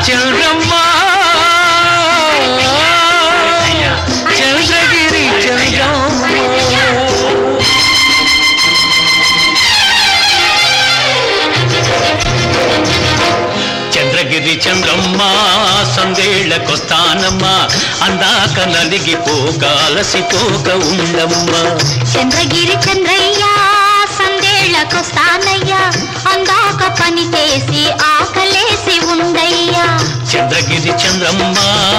చంద్రమ్మ చంద్రగిరి చంద్రమ్మ చంద్రగిరి చంద్రమ్మ సందేళ్లకొస్తానమ్మ అందాక నలిగిపోక అలసిపోక ఉండమ్మ చంద్రగిరి చంద్రయ్య సందేళ్లకొస్తానయ్యా అందాక పని చేసి ఆకలేసి ఉండయ్యా చంద్రగిరి చంద్రమ్మ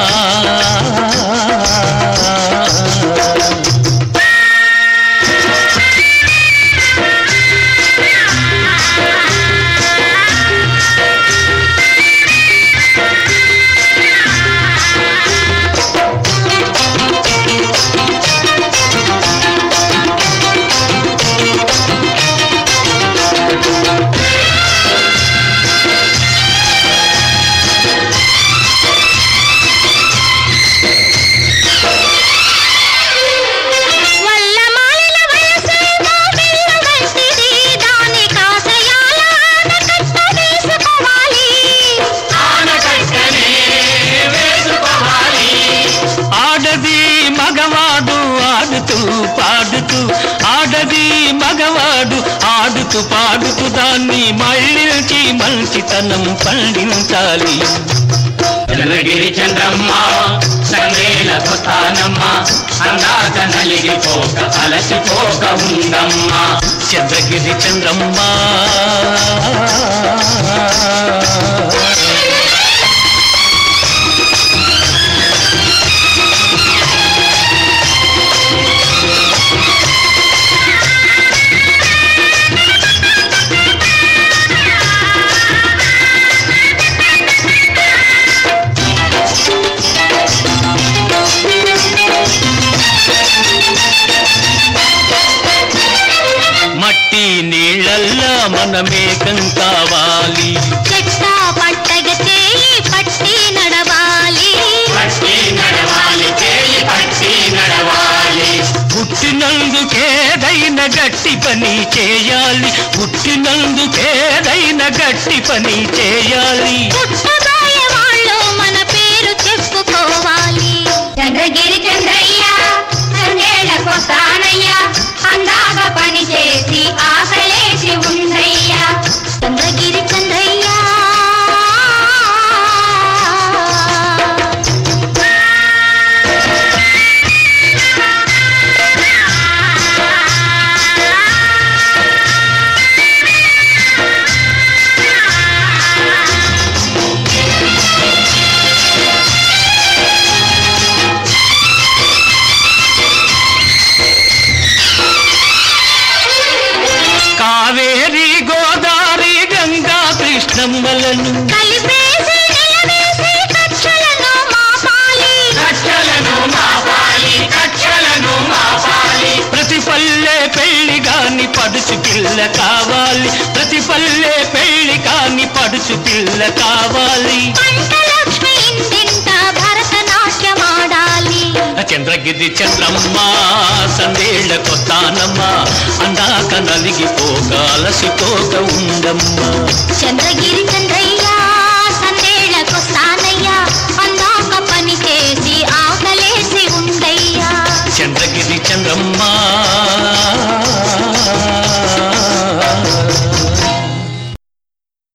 ఆడది మగవాడు ఆడుతూ పాడుతూ దాన్ని మళ్ళించి మంచితనం పండించాలి చంద్రగిరి చంద్రమ్మ సందేళ్లకొస్తానమ్మ అందాక నలిగిపోక అలసిపోక ఉండమ్మ చంద్రగిరి చంద్రమ్మ మట్టి నీళ్ళల్లా మనమేకం కావాలి చెట్ట పట్టగ చేయి పట్టి నడవాలి పట్టి నడవాలి పుట్టినందుకేదైనా గట్టి పని చేయాలి పుట్టినందుకేదైనా గట్టి పని చేయాలి పుట్టబోయే వాళ్ళు మన పేరు చెప్పుకోవాలి చంద్రగిరి చంద్రయ్య సందేళ్లకొస్తానయ్యా అందాక పని చేసి ఆకలేసి ఉండయ్యా చంద్రగిరి చంద్రయ్య కావేరి గోదావరి గంగా కృష్ణమ్మలను కలిపేసి నిలవేసి కక్షలను మాపాలి ప్రతి పల్లె పెళ్లి గాని పడుచు పిల్ల కావాలి ప్రతి పల్లె పెళ్లి కాని పడుచు పిల్ల కావాలి పంటలక్ష్మి ఇంటింట భరతనాట్యమాడాలి చంద్రగిరి చంద్రమ్మ సందేళ్లకొస్తానమ్మ అందాక నలిగిపోక అలసిపోక ఉండమ్మ చంద్రగిరి చంద్రయ్య